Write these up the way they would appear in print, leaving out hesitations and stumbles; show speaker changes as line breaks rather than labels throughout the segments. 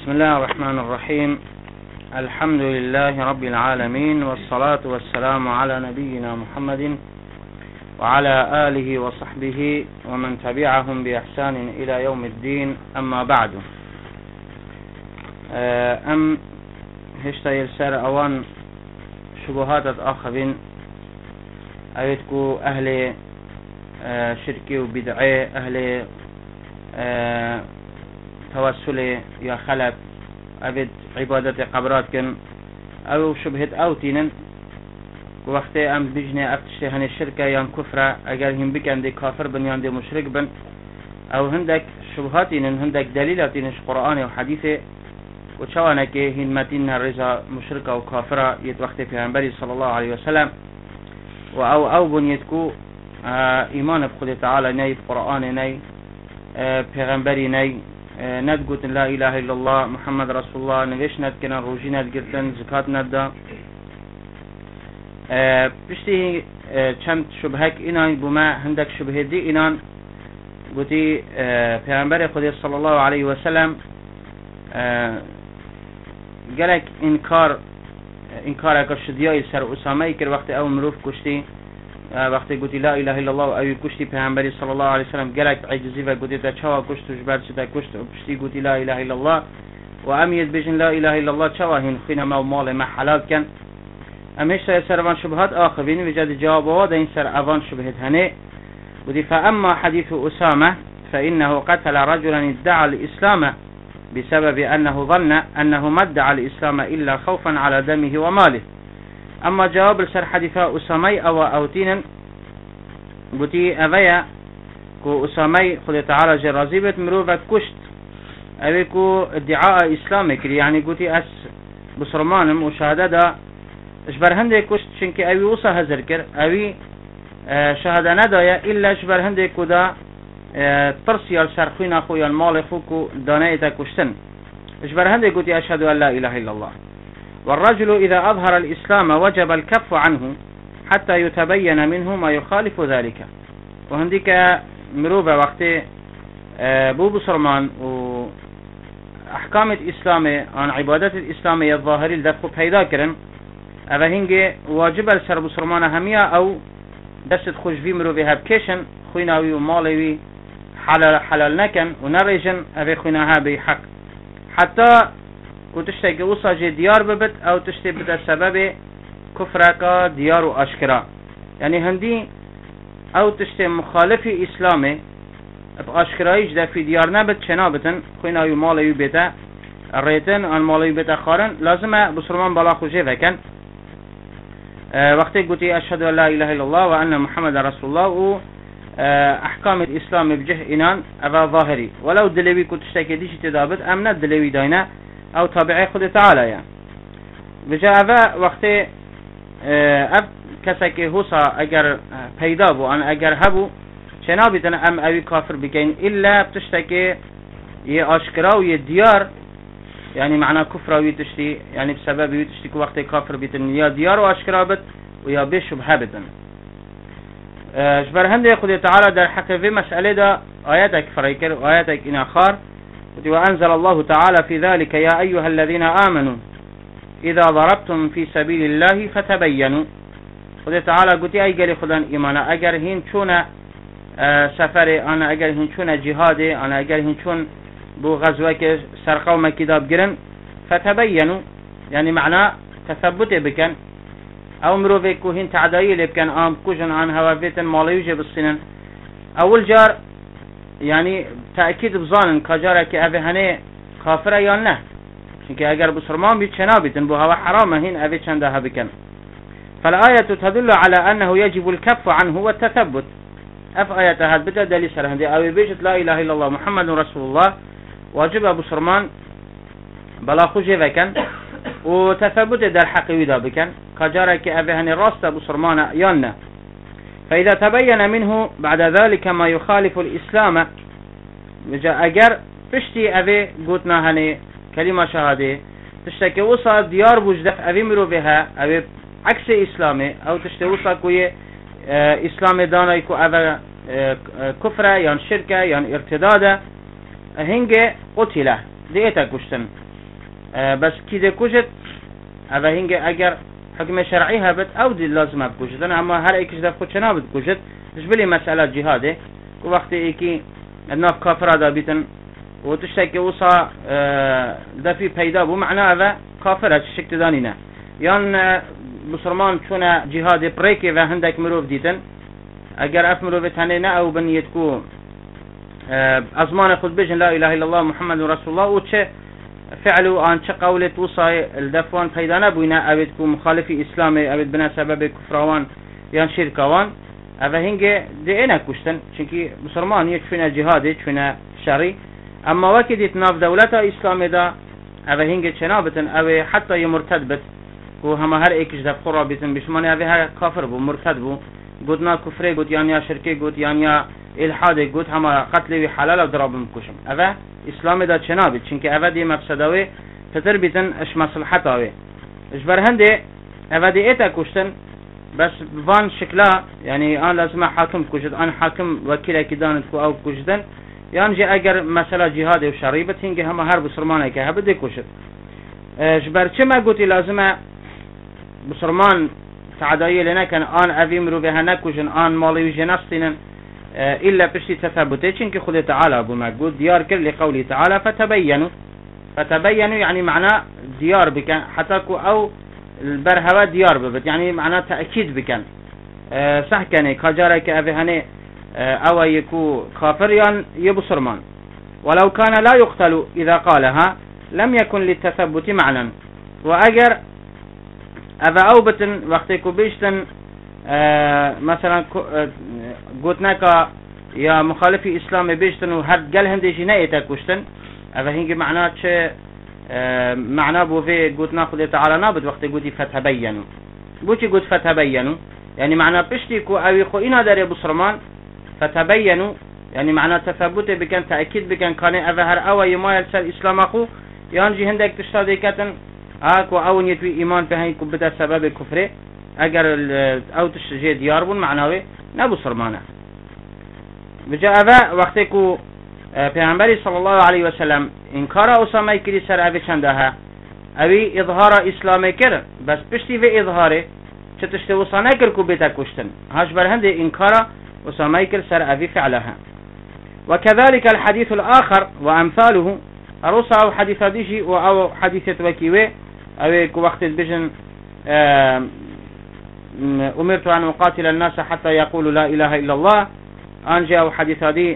بسم الله الرحمن الرحيم. الحمد لله رب العالمين، والصلاة والسلام على نبينا محمد وعلى آله وصحبه ومن تبعهم بإحسان إلى يوم الدين. أما بعد، هشتا يلسر أوان شبهات آخرين أيتكو أهل شركي وبدعي، أهل توسل يا خلف، أبد عبادة قبرات كن أو شبهة أوتين وقت أم بجنة أفتشتي هن الشركة يان كفرة، أجر هم بكن دي كافر بن يان دي مشرك بن، أو هندك شبهاتين هندك دليلاتين قرآن وحديث وشوانا كي هن متين الرزا مشركة وكافرة يتوقت في عنبري صلى الله عليه وسلم، أو بنيتكو إيمان بخد تعالى ناي قرآن ناي پیغمبری ناي ندقوت لا إله إلا الله محمد رسول الله، نوش ندكنا روجي ندقرتن زكاة ندda. بشتي چند شبهك إنان بما هندك شبه دي إنان قوتي پیغمبر خدا صلى الله عليه وسلم قالك إنكارك الشدياء سر أسامي كر وقت أو مروف كشتي، وقتی گویی لا اله الا الله و اوی کشتی پیامبری صلی الله علیه و سلم گلک عجزی و گویی تا چوا کشت و جبر شده کشت و پشتی گویی لا اله الا الله و امیت بجن لا اله الا الله چوا هن خینا ما مال ما حلال کن. امیش سر وان شبهات آخرین وجد جواب واد این سر اوان شبهت هنه گویی فاما حديث أسامة فإنه قتل رجلا ادعى الإسلام بسبب أنه ظن أنه ما ادعى الإسلام إلا خوفا على دمه وماله. اما جواب سر حديثا أسامي او اوتين قلتي اويا كو أسامي خد تعالى جرازيبت مروفة كشت اويكو ادعاء اسلامي كري، يعني قلتي اس بسرمانم وشهادة دا اشبر هنده كشت شنك اوي وصا هزر كر اوي شهادة ندايا الا اشبر هنده كدا ترسي السرخين اخويا المال خوكو دانايتا كشتن اشبر هنده قلتي اشهد ان لا اله الا الله. والرجل إذا أظهر الإسلام وجب الكف عنه حتى يتبين منه ما يخالف ذلك. وهنديك مروبة وقت بو بسرمان وأحكام الإسلام عن عبادات الإسلام الظاهري لدفق بهيدا كرن أبا هنجي واجب السر بسرمان همية أو دست خوش في مروبة هبكيشن خويناوي ومالوي حلال نكن ونرجن أبا خويناها بحق حتى وتشتي قوصة جي ديار ببت أو تشتي بتا سبب كفرك ديار وأشكرا، يعني هندي أو تشتي مخالفي إسلامي بأشكرايش دا في ديار نبت شنابتن خوينا يمالا يبتا الريتن عن مالا يبتا خارن لازم بسرمان بلاخو جيفا كان وقتي قلتي أشهد أن لا إله إلا الله وأن محمد رسول الله و أحكام الإسلام بجه إنان أبا ظاهري ولو دلوي كتشتي كديش تدابت أمنا دلوي داينا او تابعي خود تعالى يعني بجا اوه وقت اب کسکی حوصا اگر پیدا بو ان اگر هبو چنابتن ام اوی کافر بکن الا بتشتكي ياشكرا و يديار، يعني معنى كفر ويتشتي يعني بسبب يتشتي وقت كافر بتن يا ديار واشكرا بت ويا بشبهه بتن. جبر هندي خود تعالى در حق في مسألة دا آياتك فريكر وآياتك إناخار وأنزل الله تعالى في ذلك يا أيها الذين آمنوا إذا ضربتم في سبيل الله فتبينوا. خد تعالى قلت أي قال خدان إيمانا أجر هين شون سفر أنا أجر هين شون جهاد أنا أجر هين شون بو غزوة سرقوا ما كتاب جرن فتبينوا، يعني معناه تثبت بكن أو مروفيك هين تعدايل بكن آم كوجن عن هوافيتن ما يوجب السنن أول جار، يعني تأكيد بظان كجارك أبي هني كافر يا نه، شنك أجر بسرمان بيتشنابتن بو هوا حرام هين أبي چندها بكن. فالآية تدل على أنه يجب الكف عنه والتثبت. أف آية هاد بتا دليل سر هندي أبي بيجت لا إله إلا الله محمد رسول الله واجب بسرمان بلا خوجي بكن وتثبت در حق ويدا بكن كجارك أبي هني راست بسرمان يا نه. فإذا تبين منه بعد ذلك ما يخالف الإسلام وجا أجر بشتي أبي قوتنا هني كلمة شهادة تشتكي وصا ديار بوجدف أبي مرو بها أبي عكس إسلامي أو تشتكي وصا كوي إسلام دانا يكو أبا كفرة يعني شركة يعني ارتدادة هنجي قتله ديتا كشتن بس كده كوجت هذا هنگ اگر حكم شرعي هبت او دي لازم بكوجت اما هر ايكش دف خود شنا بكوجت تشبلي مسألة جهاده ووقت ايكي الناف كافر هذا بيتن وتشتكي وصا دفي پیدا بو معناه هذا كافر هالشكل دانينا يان مسلمان چونه جهاد بريكي و هندك مروف ديتن اگر اف مروف تنينا او بنيتكو ازمان خود بجن لا اله الا الله محمد رسول الله وچه فعلوا ان چه قولت وصاي الدفوان پیدا نبوينا ابيتكو مخالفي اسلامي ابيت بنا سبب كفروان يان شركوان اوه هنگه ده اینا کشتن چونکی مسلمان یک چونه جهاده چونه شرعی اما وقتی دیت ناف دولت اسلامی دا اوه هنگه چنا بتن اوه حتی یه مرتد بت و همه هر ایکش دف خورا بتن بشمانی اوه هر کافر بو مرتد بو گود نا کفره گود یا شرکه گود یا الحاده گود همه قتل و حلال و دراب مکشم اوه اسلامی دا چنا بت چونکی اوه دی مفسدوه تتر بتن اش مصلحت اوه اش برهنده اوه دی ایتا کشتن بس بفان شكلها يعني أنا لازم حاكم كوجد أنا حاكم وكيل كدانت أو كوجدن يعني جاء أجر مسألة جهاد وشريبة هنجي هم هرب بسرمان كه بدي كوجد جبر كم قلت لازم بسرمان تعداية لنا كان أنا أبي مرو بها نكوجن أنا مالي وجناستين إلا بشي تثبتي شنك خد تعالى أبو مقود ديار كل لقوله تعالى فتبينوا يعني معناه ديار بك حتى أو البرهوات ديار ببت يعني معناه تأكيد بكن صح كان كجارك أبهني أو يكو كافر يبصرمان ولو كان لا يقتل إذا قالها لم يكن للتثبت معنى وأجر أبا أوبتن وقتكو بيشتن مثلا قلتناك يا مخالفي إسلام بيشتن وهرد قال هندي جناية كشتن أبا هنجي معناه معناه بو في قلت ناخذ تعالى نابد وقت قلت فتبينوا بوشي قلت فتبينوا يعني معناه بشتيكو او خو إنا داري بصرمان فتبينوا يعني معناه تثبت بكن تأكيد بكن كان اظهر او يما يلسل اسلام اخو يانجي هندك تشتادي كتن اكو او يتوي ايمان بهاي كبدا سبب كفره اگر او تشجي ديار بون معناه نبو صرمانه بجا اذا وقتكو پیامبری صلی الله علیه و سلم انکار اسامه کلی سر اوی چنده ها اوی اظهار اسلام کرد بس پشتی و اظهاره چه تشته وصانه کرد کو بیتا کشتن هاش برهند انکار اسامه کلی سر اوی فعلها وكذلك الحديث الآخر وأمثاله أرسى أو حديث ديجي أو حديث توكيوه أو وقت بجن أمرت أن أقاتل الناس حتى يقولوا لا إله إلا الله أنجي أو حديث دي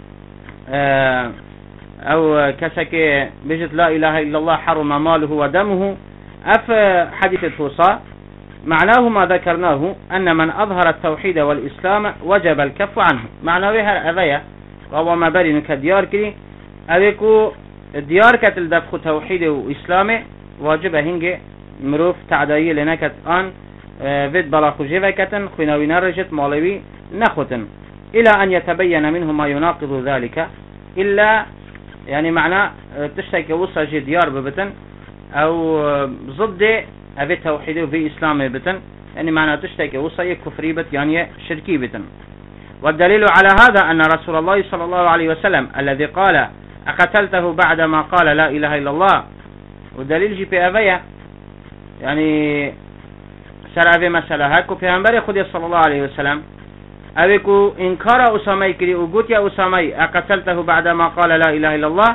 أو كسك بجت لا إله إلا الله حرم ماله ودمه أف حديث الفوصى معناه ما ذكرناه أن من أظهر التوحيد والإسلام وجب الكف عنه معناه هر أذية وهو ما برين كديار كري أذيكو الديار كتل دفخ توحيد وإسلام واجب هنجي مروف تعدايي لنكت آن فيد بلاخو جيفكتن خناوي نرجت مالوي نخوتن إلى أن يتبين منه ما يناقض ذلك إلا يعني معنى تشتكي وصا جي ديار ببتن أو ضد أبي توحيد وفي إسلام بتن يعني معنى تشتكي وصا كفري بت يعني شركي بتن والدليل على هذا أن رسول الله صلى الله عليه وسلم الذي قال أقتلته بعدما قال لا إله إلا الله والدليل جي في أبيا يعني سر أبي مسألة هاكو في أنبري خدي صلى الله عليه وسلم أبيكو إنكار أسامي كري وقلت يا أسامي أقتلته بعدما قال لا إله إلا الله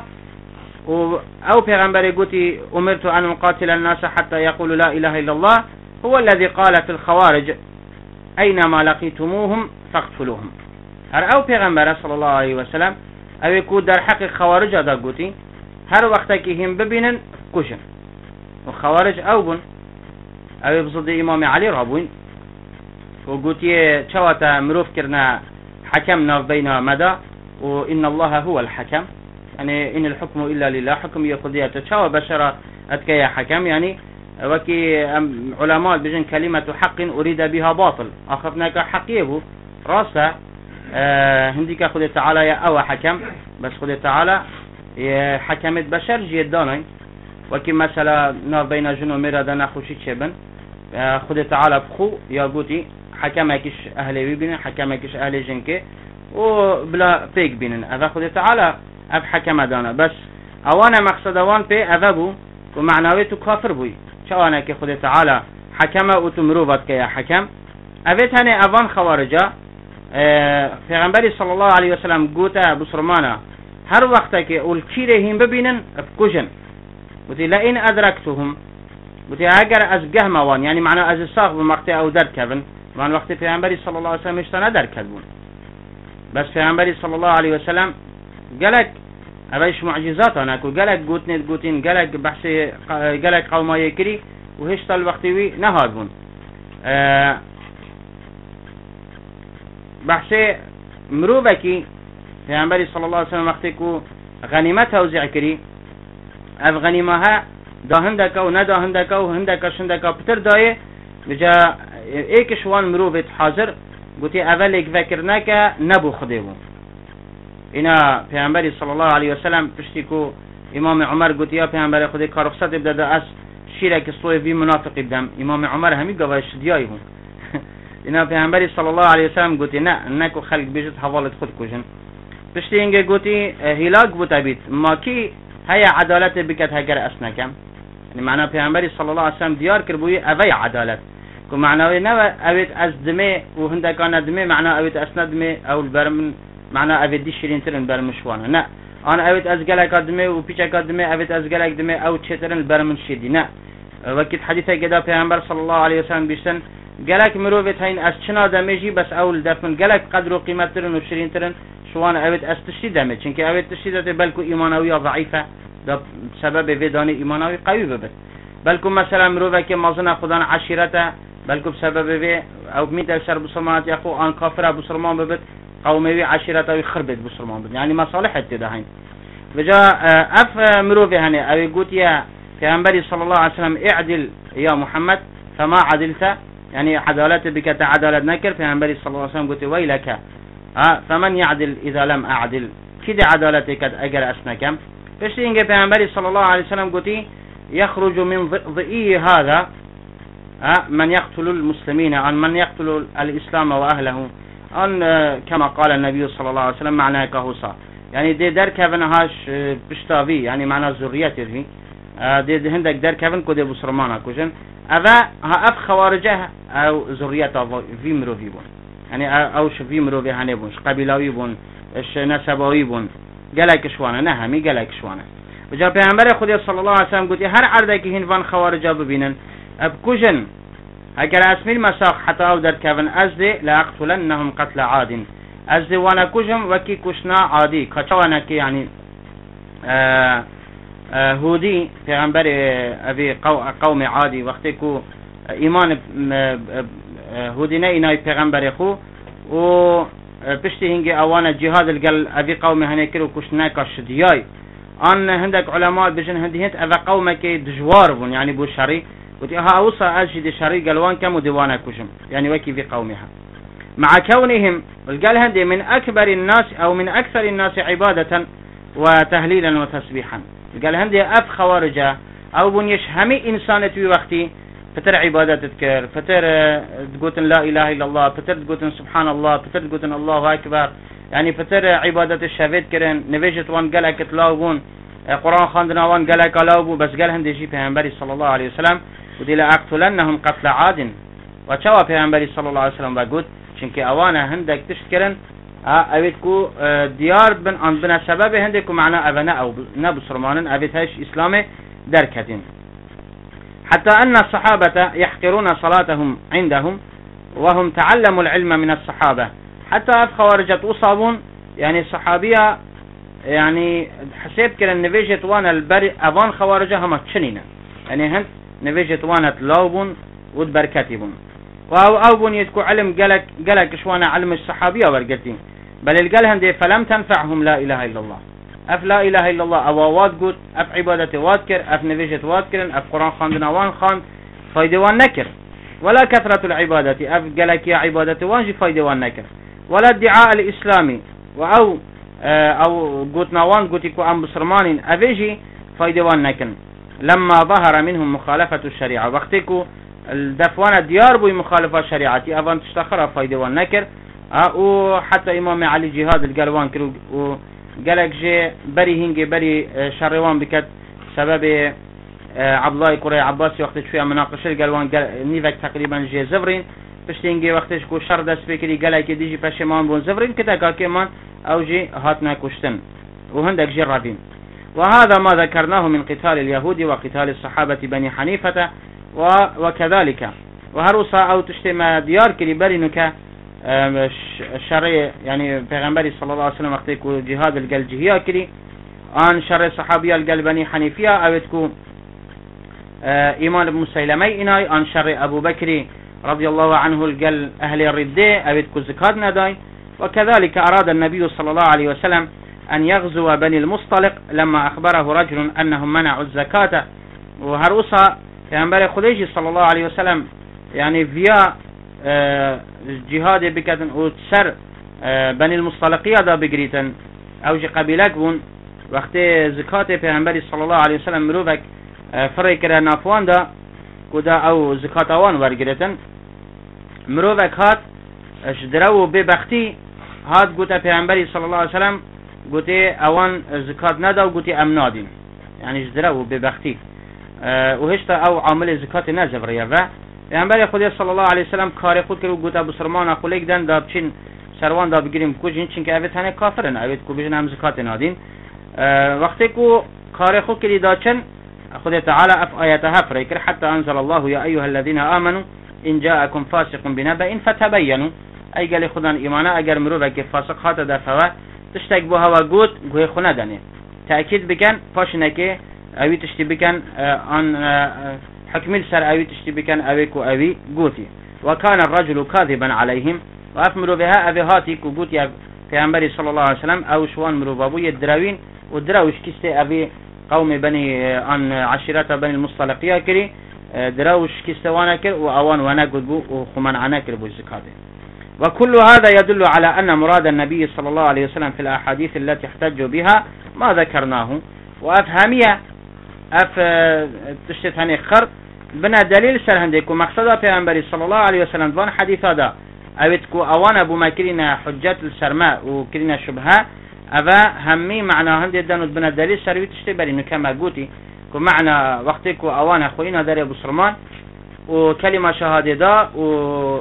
أو في أنبري قلت أمرت أن أقاتل الناس حتى يقولوا لا إله إلا الله هو الذي قال في الخوارج أينما لقيتموهم فاقتلوهم أو في أنبري صلى الله عليه وسلم أبيكو در حق خوارج هذا قلت هر وقتك هم ببينن كشن وخوارج أو بن أو بصد إمام علي رابوين وقلت شواتا مروف كرنا حكمنا بين مدى وإن الله هو الحكم يعني إن الحكم إلا لله حكم يقضي تشاوى بشرة أتكي حكم يعني وكي علماء بجن كلمة حق أريد بها باطل أخذناك حقيه راسا هنديك خد تعالى يا أو حكم بس خد تعالى حكمت بشر جيداني وكي مثلا ناف بين جنو مرادة نخوشي تشبن خد تعالى بخو يا قوتي حكمكش أهلي بينن حكمكش أهلي جنكي وبلا فيك بينن هذا خد تعالى أب حكم دانا بس أوانا مقصد أوان في أذبو ومعناويته كافر بوي شوانا كي خد تعالى حكمه وتمروبات كي حكم أبيت هني أبان خوارجا في غنبري صلى الله عليه وسلم قوتا بسرمانا هر وقتك والكيرهم ببينن بكوجن قلت لئن أدركتهم قلت أجر أزجه موان يعني معنى أز الصاغ بمقطع أو در كبن معنى وقت في غنبري صلى الله عليه وسلم اشتنا در كذبون بس في غنبري صلى الله عليه وسلم قالك أبيش معجزات أنا كل قالك قوتين قالك بحثي قالك قوما يكري وهشت الوقت وي نهاربون بحثي مروبكي في غنبري صلى الله عليه وسلم وقتكو غنيمتها وزعكري اف غنیمه دا هندکا و ندا هندکا و هندکا شندکا پتر دایه بجا ایکش وان مروفت حاضر گوتی اول ایک فکر نکا نبو خده بون اینا پیغمبری صلی الله علیه وسلم پشتی کو امام عمر گوتی یا پیغمبر خودی که رخصت بده از شیره که صوی بی منافقی بدم امام عمر همی گواه شدیایی بون اینا پیغمبری صلی الله علیه وسلم گوتی نه نکو خلق بیجت حوالت خود کجن پشتی اینگه گوتی هلاک بوتا بیت ما کی هيا عدالت بكت هجر أسنكم يعني معناه پیغمبر صلى الله عليه وسلم ديار كربوي أوي عدالت كو معناه نوى أويت أز دمي وهندا كان دمي معناه أويت أسنا دمي أو البرمن معناه أويت دي شيرين ترن برمشوانا نا أنا أويت أز جلك دمي وبيشك دمي أويت أز جلك دمي أو تشترن البرمن شدي نا وقت حديثه كده پیغمبر صلى الله عليه وسلم بيشتن جلك مروفت هين أز چنا دميجي بس أول دفن جلك قدر وقيمة ترن وشيرين ترن شوان أويت أستشهد دمه چونك أويت تشهد بلكو إيمانوية ضعيفة ده سبب ویدانی ایمانوی قوی ببد بلکو مثلا مروفه که مازن خودان عشیرته بلکو بسبب وی او میده سر بسرمانات یخو آن کافر بسرمان ببد قوموی عشیرته خربت بسرمان ببد يعني مصالح ده هين وجا اف مروفه هني او قلت يا پیغمبر صلى الله عليه وسلم اعدل يا محمد فما عدلت يعني عدالت بك عدالت نكر پیغمبر صلى الله عليه وسلم قلت ويلك فمن يعدل اذا لم اعدل كده عدالتك اجر اسنكم بشتي إنجا پیغمبر صلى الله عليه وسلم قلتي يخرج من ضئي هذا من يقتل المسلمين عن من يقتل الإسلام وأهله أن كما قال النبي صلى الله عليه وسلم معناه كهوصا يعني دي در كفن هاش بشتاوي يعني معناه ذريته دي هندك در كفن كده بسرمانا كوجن أفا أف خوارجه أو ذريته في مروفي بون يعني أو شفي مروفي هني بون قبيلاوي بون نسباوي بون گلک شوانه نه همی گلک شوانه و جا پیغمبر خدا صلی الله علیه وسلم گفت هر عرضه که هنوان خوارجا ببینن اب کجن اگر اسمیل مساق حتی او در کون ازده لاقتلنهم قتل عاد ازده وانا کجم وکی کشنا عادی کچوانا که یعنی هودی پیغمبر ابی قوم عادی وقتی که ایمان هودی نه اینای پیغمبر خو و پشتی هنگی اوان جهاد القل ابي قوم هنكر وكشنا كشدياي ان هندك علماء بجن هنديت ابا قوم كي دجوار بون يعني بو شري وتها اوصى اجد شري قلوان كم ديوانا كشم يعني وكي في قومها مع كونهم القال هندي من اكبر الناس او من اكثر الناس عباده وتهليلا وتسبيحا قال هندي اف خوارجه او بن يشهمي انسانه في وقتي فتر عبادة تذكر فتر تقولن لا إله إلا الله فتر تقولن سبحان الله فتر تقولن الله أكبر يعني فتر عبادة الشهوات كرن نبيجت وان قالك تلاوون قرآن خاندنا وان قالك لاوبو بس قال هندي شي پیغمبر صلى الله عليه وسلم ودي لأقتلنهم قتل عاد وشوا پیغمبر صلى الله عليه وسلم بقول چونك اوانا هندك تشكرن اويتكو ديار بن ان بنا سبب هندكو معنا ابنا او نبصرمانن اويتهاش اسلام دركتين حتى أن الصحابة يحقرون صلاتهم عندهم وهم تعلموا العلم من الصحابة حتى خوارجت أصابون يعني صحابية يعني حسيب كلا نفيجت وانا البر أبان خوارجة هم تشنينا يعني هنت نفيجت وانا تلاوبون ودبركاتبون أو بون يتكو علم قالك شوانا علم الصحابية ورقتين بل القالهم دي فلم تنفعهم لا إله إلا الله اف لا اله الا الله اواد قد اف عبادة وادكر اف نفيجة وادكرن اف قرآن خاندنا وان خاند فايدة وان نكر ولا كثرة العبادة اف قالك يا عبادة وانجي فايدة وان نكر ولا الدعاء الاسلامي او قلتنا وان قلتكو ام بسرمان افيجي فايدة وان نكر لما ظهر منهم مخالفة الشريعة وقتكو الدفوان ديار بوي مخالفة الشريعة افان تشتخرها فايدة وان نكر او حتى امام علي جهاد القلوان كرو قالك جي بري هنجي بري شروان بكت سبب عبد الله كوري عباسي وقت شوية مناقشة قالوان نيفك تقريبا جي زفرين پشتینگی وقتش کو شر دست بکری گله که دیجی پشمان بون زفرین کتا کاکمان او جی هاتنا کشتن وهندك جي رابين. وهذا ما ذكرناه من قتال اليهود وقتال الصحابة بني حنيفة وكذلك وهروسا او تشتما ديار كري برينك الشرع يعني پیغمبر صلى الله عليه وسلم وقت کو جهاد القل جهيا كري آن شرع صحابية القل بني حنيفية اوتكو ايمان بن مسيلمي اناي آن شرع ابو بكر رضي الله عنه القل اهل الردة اوتكو زكاة نداي. وكذلك اراد النبي صلى الله عليه وسلم أن يغزو بني المصطلق لما أخبره رجل أنهم منعوا الزكاة. وهروسا پیغمبر خديجي صلى الله عليه وسلم يعني فيا جهاد بكتن وتسر بني المصطلقية دا بقريتن أو جي قبيلك بون وقت زكاة پیغمبر صلى الله عليه وسلم مروفك فرق كده نافوان دا كده أو زكاة وان ورقريتن مروفك هات اشدروا ببختي هات قوتا پیغمبر صلى الله عليه وسلم قوتي اوان زكاة ندا وقوتي امنادين يعني جدروا ببختي وهشتا او عامل زكاة نزف ريافا يعني بري خودي صلى الله عليه وسلم كاري خود كرو قوتا بسرمان اخوليك دن دا بچين سروان دا بگيریم كوجين چنك اويت هنه كافرن اويت كو بجن هم زكاة نادين وقتی كو كاري خود كري دا چن خودي تعالى اف آياتها فريكر حتى انزل الله يا ايها الذين آمنوا ان جاءكم فاسق بنبأ فتبينوا اي قال خدان ايمانا اگر مروفك فاسق هاتا دفوا تشتك بو هوا قوت قوي خونه داني تأكيد بكن فاشنكي اوي تشتي بكن عن حكمل سر اوي تشتي بكن اويكو اوي قوتي. وكان الرجل كاذبا عليهم وافمروا بها اوي هاتي كو قوتي پیغمبر صلى الله عليه وسلم او شوان مرو بابو يدراوين ودراوش كستي اوي قوم بني عن عشيرة بني المصطلقية كري دراوش كستوانا كر واوان وانا قدبو وخمان عنا كر بو الزكاة. وكل هذا يدل على أن مراد النبي صلى الله عليه وسلم في الأحاديث التي احتجوا بها ما ذكرناه وأفهمية تشتت هني خر بنا دليل سر هنديك ومقصدا في أنبري صلى الله عليه وسلم دوان حديث هذا أبتكو أوان أبو ما كرنا حجات السرماء وكرنا شبهة أبا همي معنى هندي دانود بنا دليل سر وتشتبري إنه كما قوتي كو معنى وقتكو أوان أخوينا داري أبو سرمان وكلمة شهادة دا و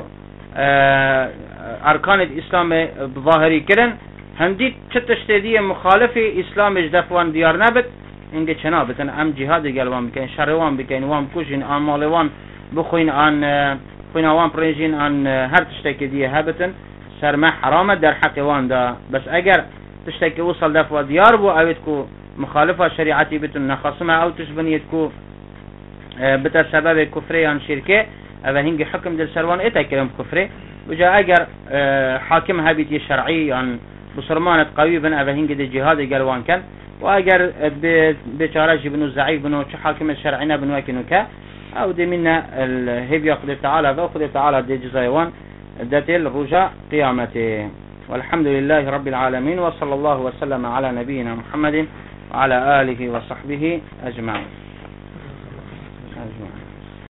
أركان الإسلام بظاهري كرن هندي تشتدي مخالف إسلام جدفوان ديار نبت إنجي چنابتن أم جهاد قلوان بكين شروان بكين وان كوشين آن مالوان بخوين آن خوين وان برنجين آن هر تشتكي دي هبتن سرما حرامة در حق وان دا بس اگر تشتكي وصل دفوا ديار بو اويتكو مخالفة شريعتي بتن نخصمة او تشبنيتكو بتا سبب كفري عن شركة او هنگي حكم دل سروان اتا كلام كفري وجا اگر حاكم هبيتي شرعي عن بصرمانة قوي بن او هنگي دي جهاد قلوان كان واگر بچارج بنو زعيف بنو چه حاكم الشرعينا بنو اكنوكا او دي منا الهب يقضي تعالى وقضي تعالى دي جزايوان داتل رجاء قيامته. والحمد لله رب العالمين وصلى الله وسلم على نبينا محمد وعلى آله وصحبه أجمعين.